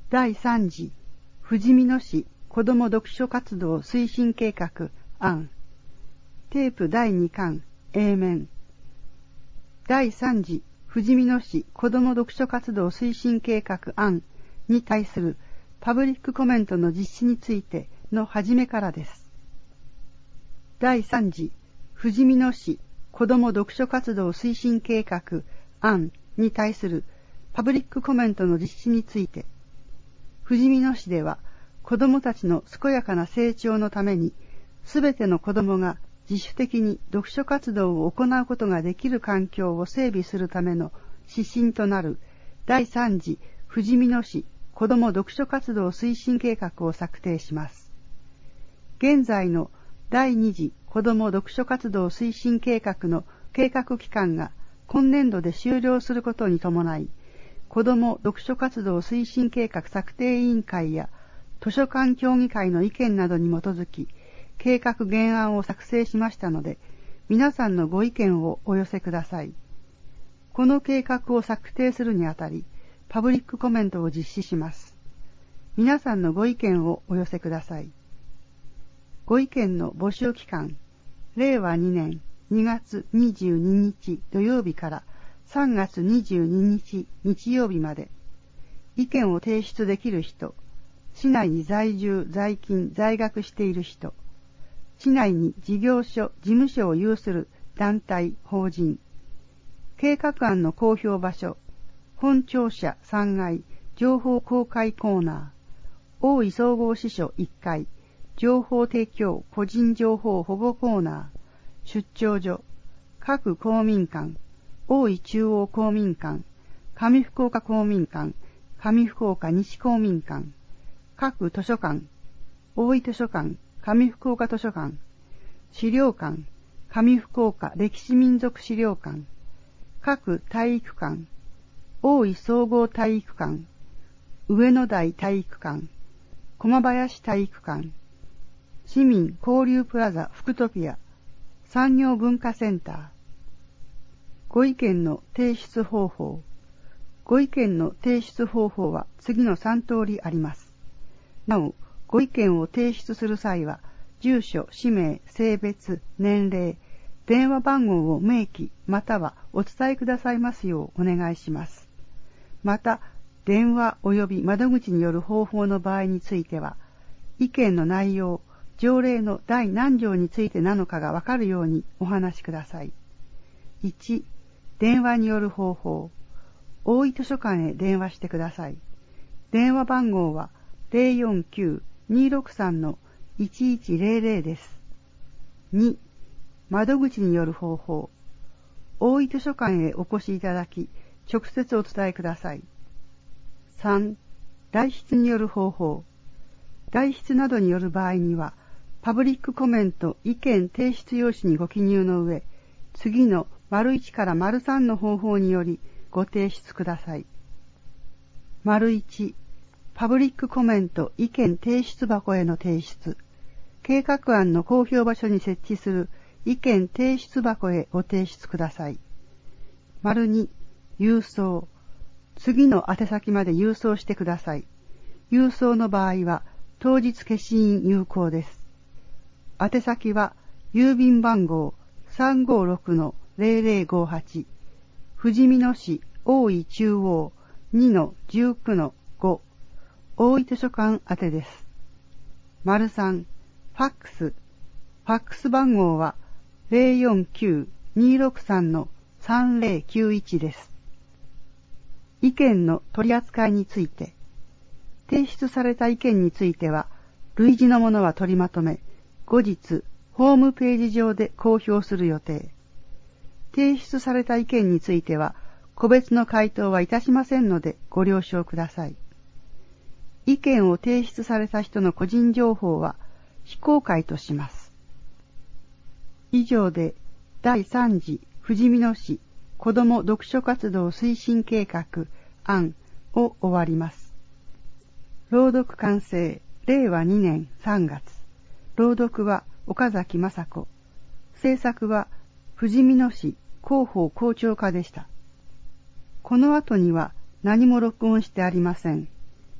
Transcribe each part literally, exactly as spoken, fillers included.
だいさん次ふじみ野市子ども読書活動推進計画案テープだいにかん A 面だいさん次ふじみ野市子ども読書活動推進計画案に対するパブリックコメントの実施についての始めからです。だいさん次ふじみ野市子ども読書活動推進計画案に対するパブリックコメントの実施について、ふじみ野市では子どもたちの健やかな成長のために、すべての子どもが自主的に読書活動を行うことができる環境を整備するための指針となるだいさん次ふじみ野市子ども読書活動推進計画を策定します。現在のだいに次子ども読書活動推進計画の計画期間が今年度で終了することに伴い、子ども読書活動推進計画策定委員会や図書館協議会の意見などに基づき、計画原案を作成しましたので、皆さんのご意見をお寄せください。この計画を策定するにあたり、パブリックコメントを実施します。皆さんのご意見をお寄せください。ご意見の募集期間、れいわにねんにがつにじゅうににち土曜日からさんがつにじゅうににち日曜日まで、意見を提出できる人、市内に在住、在勤、在学している人、市内に事業所、事務所を有する団体、法人、計画案の公表場所、本庁舎さんがい、情報公開コーナー、大井総合支所いっかい、情報提供個人情報保護コーナー、出張所、各公民館、大井中央公民館、上福岡公民館、上福岡西公民館、各図書館、大井図書館、上福岡図書館、資料館、上福岡歴史民族資料館、各体育館、大井総合体育館、上野台体育館、駒林体育館、市民交流プラザ福トピア、産業文化センター。ご意見の提出方法。ご意見の提出方法は次のさんとおりあります。なお、ご意見を提出する際は、住所、氏名、性別、年齢、電話番号を明記またはお伝えくださいますようお願いします。また、電話及び窓口による方法の場合については、意見の内容、条例の第何条についてなのかがわかるようにお話しください。いち、電話による方法。大井図書館へ電話してください。電話番号は ゼロよんきゅう にーろくさん いちいちゼロゼロ です。に、窓口による方法。大井図書館へお越しいただき、直接お伝えください。さん、代筆による方法。代筆などによる場合には、パブリックコメント意見提出用紙にご記入の上、次の丸いちから丸さんの方法によりご提出ください。丸いち、パブリックコメント意見提出箱への提出。計画案の公表場所に設置する意見提出箱へご提出ください。丸に、郵送。次の宛先まで郵送してください。郵送の場合は当日消印有効です。宛先は郵便番号 さんごろくのゼロゼロごはち ふじみ野市大井中央 にのじゅうきゅうのご 大井図書館宛てです。丸さん、ファックス。ファックス番号はゼロよんきゅう にーろくさんのさんゼロきゅういちです。意見の取り扱いについて。提出された意見については、類似のものは取りまとめ、後日、ホームページ上で公表する予定。提出された意見については、個別の回答はいたしませんのでご了承ください。意見を提出された人の個人情報は非公開とします。以上で、だいさん次ふじみ野市子ども読書活動推進計画案を終わります。朗読完成、れいわにねんさんがつ。朗読は岡崎雅子。制作はふじみ野市広報校長課でした。この後には何も録音してありません。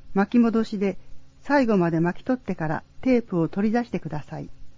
巻き戻しで最後まで巻き取ってからテープを取り出してください。